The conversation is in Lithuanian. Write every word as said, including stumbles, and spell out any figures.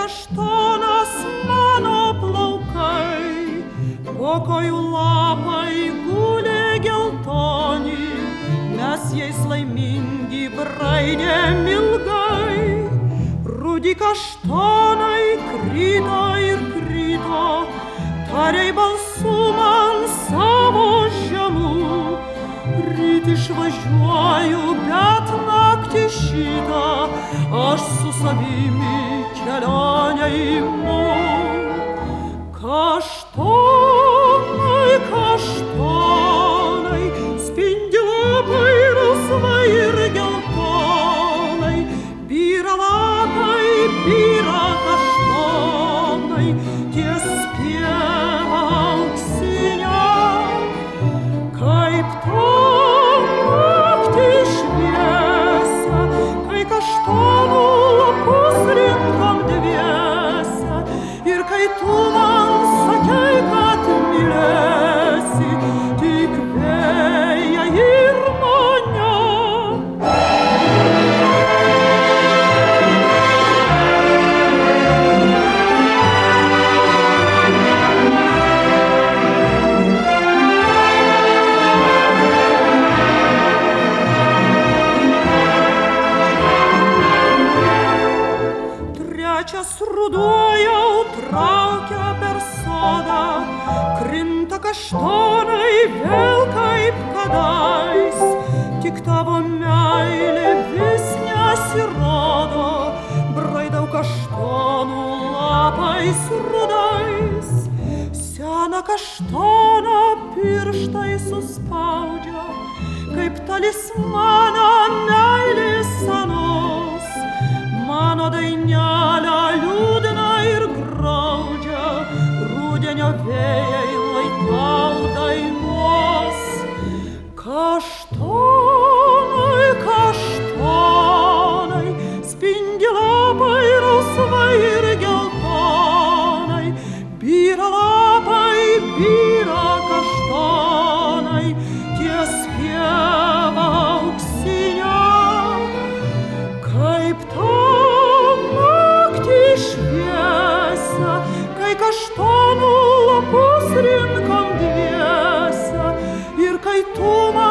kaštonas mano plaukai, po kojų lapai gulė geltoni, mes jais laimingi braidėm ilgai. Rudi kaštonai krito ir krito, tarei balsu man savo žemų. Ryt išvažiuoju, bet naktį šitą aš su savimi kelionę imu. Kaštonai, kaštonai, spindi lapai rusvai ir geltonai, byra lapai, byra kaštonai, ties pieva auksinė, kaip to naktį šviesa, kai kaštonų lapus rinkom dviese, ir kai tu man sakei, kad mylėsi tik vėją ir mane. Trečias ruduo jau traukia per sodą, krinta kaštonai vėl kaip kadais, tik tavo meilė vis nesirodo, braidau kaštonų lapais rudais. Seną kaštoną pirštai suspaudžia, kaip talismaną meilės senos, mano dainelę liūdną ir graudžią, rudenio vėjai lai tau dainuos. Kaštonai, kaštonai, spindi lapai rusvai ir geltonai, byra lapai, byra kaštonai, ties pieva auksinė, kaip ta naktį šviesa, kai kaštonų lapus rinkom dviese, ir kai tu man